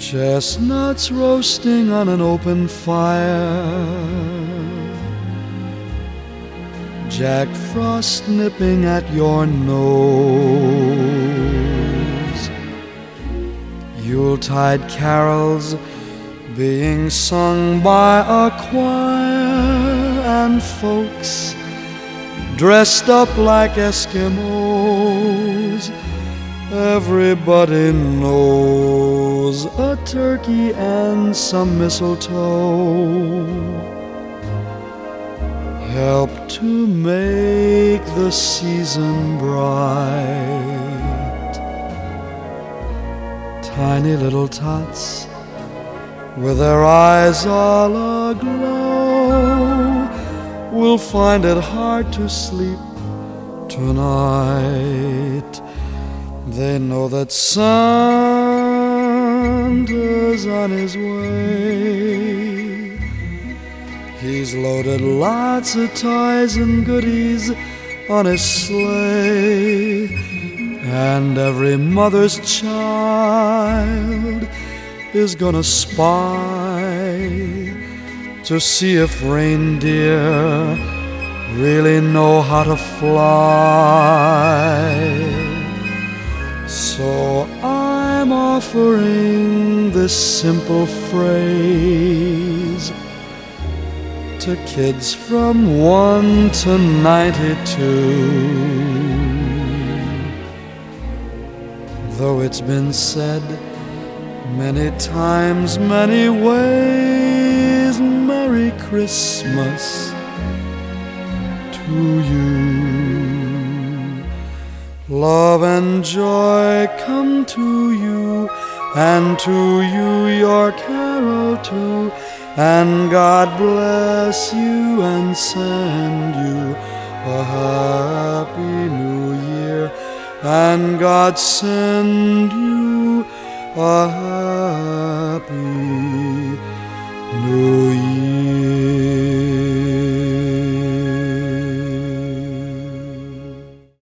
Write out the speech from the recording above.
Chestnuts roasting on an open fire, Jack Frost nipping at your nose, Yuletide carols being sung by a choir, and folks dressed up like Eskimos. Everybody knows a turkey and some mistletoe help to make the season bright. Tiny little tots with their eyes all aglow will find it hard to sleep tonight. They know that Santa's on his way. He's loaded lots of toys and goodies on his sleigh, and every mother's child is gonna spy to see if reindeer really know how to fly. So I'm offering this simple phrase to kids from 1 to 92. Though it's been said many times, many ways, Merry Christmas to you. Love and joy come to you, and to you your carol too, and God bless you and send you a happy new year, and God send you a happy new year.